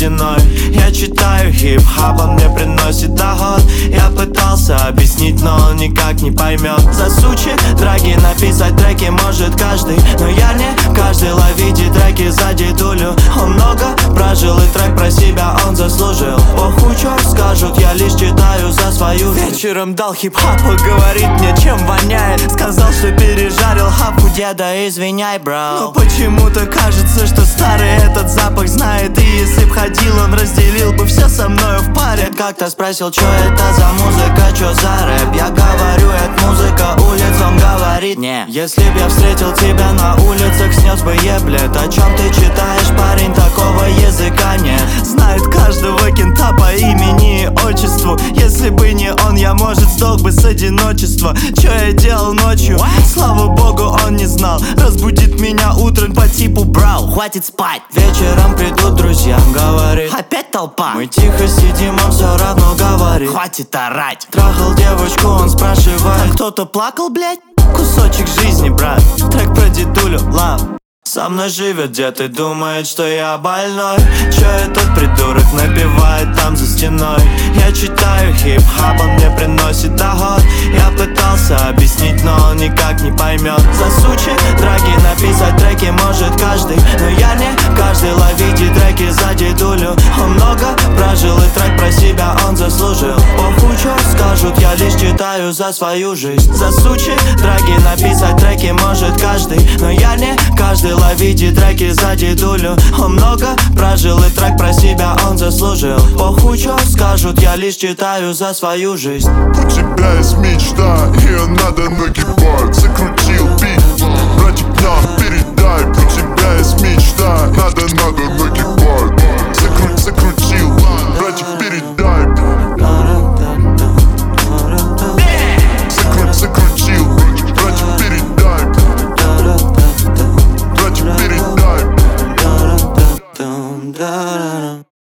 стеной. Я читаю хип-хап, он мне приносит доход. Я пытался объяснить, но он никак не поймет. Засучи драги, написать треки может каждый, но я не каждый. Ловите треки за дедулю. Он много прожил и трек про себя он заслужил. Похуй, чё скажут, я лишь читаю за свою жизнь. Вечером дал хип-хапу, говорит мне, чем воняет. Сказал, что пережарил хапу деда, извиняй, бро. Но почему-то кажется, что старый этот запах знает. И если б ходил, он разделил бы все со мною в паре. Как-то спросил, чё это за музыка, чё за рэп. Я говорю, это музыка улиц, он говорит, не. Если б я встретил тебя на улицах, снес бы еблет. О чем ты читаешь, парень, такого языка нет. Знает каждого кента по имени и отчеству. Если бы не он, я, может, сдох бы с одиночества. Чё я делал ночью? Слава богу, он не знал. Разбудит меня утром по типу, брау, хватит спать. Вечером придут друзья, говорит, опять толпа. Мы тихо сидим, он все равно говорит, хватит орать. Трахал девочку, он спрашивает, кто-то плакал, блять? Кусочек жизни, брат, трек про дедулю, лав. Со мной живет дед и думает, что я больной. Чё этот придурок напевает там за стеной? Я читаю хип-хап, он мне приносит доход. Я пытался объяснить, но он никак не поймет. Засучи драги, написать треки может каждый, но я не каждый. Ловите треки за дедулю. Он много прожил и трек про себя он заслужил. Похуй, чё скажут, я лишь читаю за свою жизнь. Засучи драги, написать треки может каждый, но я не каждый. Ловите треки за дедулю. Он много прожил и трек про себя он заслужил. Похуй, чё скажут, я лишь читаю за свою жизнь. У тебя есть мечта, ее надо нагибать. Закрутил бит, братик, нам передай. У тебя есть мечта, надо